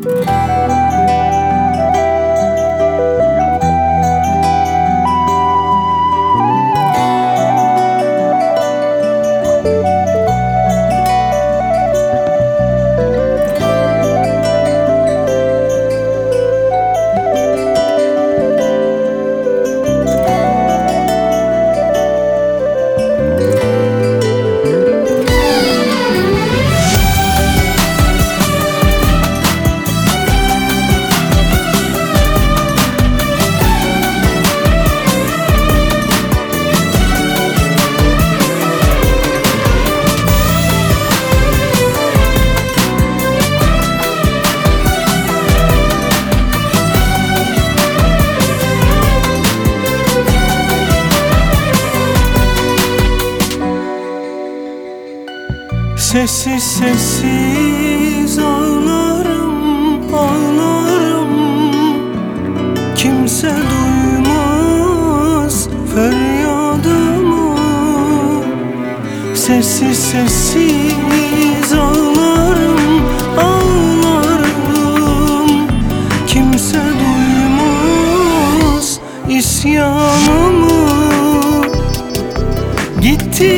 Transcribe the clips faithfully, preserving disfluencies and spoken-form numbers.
Sessiz sessiz ağlarım, ağlarım. Kimse duymaz feryadımı. Sessiz sessiz ağlarım, ağlarım. Kimse duymaz isyanımı. Gitti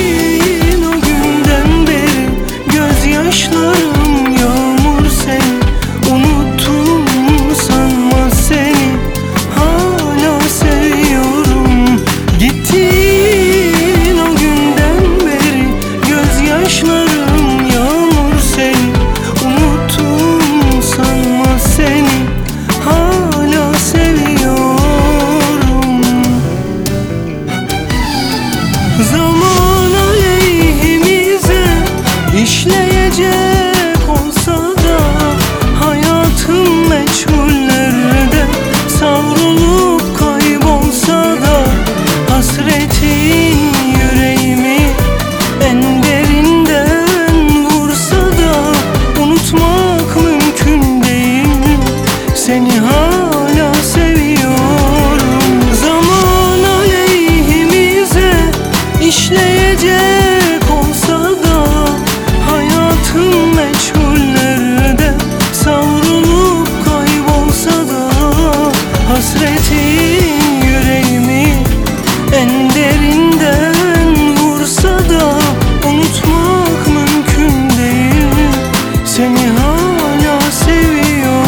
yaşlarım yağmur seni, unuttum sanma seni, hala seviyorum. Gittin o günden beri, gözyaşlarım yağmur seni, unuttum sanma seni, hala seviyorum. Zaman aleyhimize İşleyecek olsa da hayatım meçhullerde savrulup kaybolsa da hasretin yüreğimi en derinden vursa da unutmak mümkün değil, seni hala seviyorum. Zaman aleyhimize işleyecek olsa da meçhullerde savrulup kaybolsa da hasretin yüreğimi en derinden vursa da unutmak mümkün değil, seni hala seviyorum.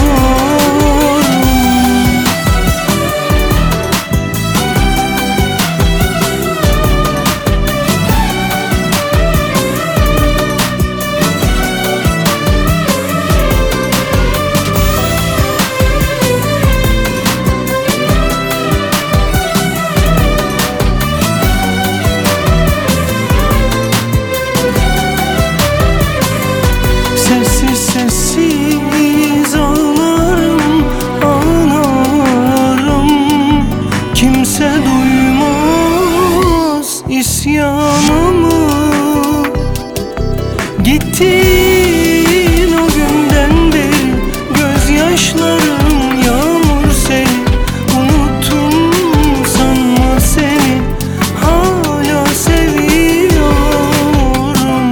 Sessiz sessiz ağlarım, ağlarım. Kimse duymaz isyanımı. Gittin o günden beri, gözyaşlarım yağmur seni, unuttum sanma seni, hala seviyorum.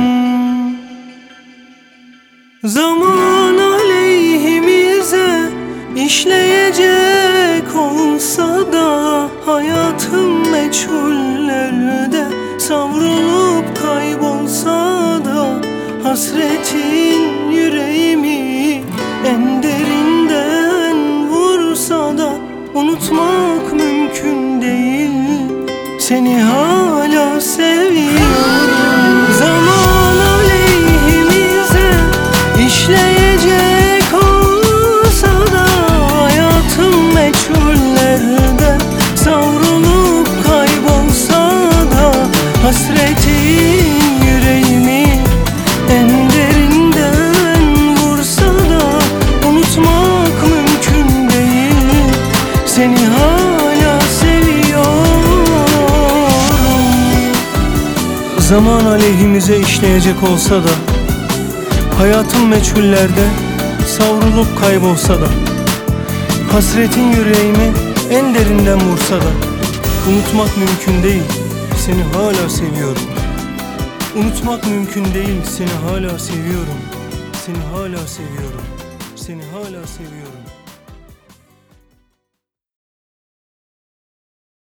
Zaman aleyhimize işleyecek olsa da hayatım meçhullerde savrulup kaybolsa da hasretin yüreğimi en derinden vursa da unutmak mümkün değil, seni hala seviyorum. Zaman aleyhimize İşleyecek olsa da hayatım meçhullerde savrulup kaybolsa da hasretin yüreğimi en derinden vursa da unutmak mümkün değil, seni hala seviyorum. Zaman aleyhimize işleyecek olsa da hayatım meçhullerde savrulup kaybolsa da hasretin yüreğimi en derinden vursa da unutmak mümkün değil, seni hala seviyorum. Unutmak mümkün değil, seni hala seviyorum. Seni hala seviyorum. seni hala seviyorum.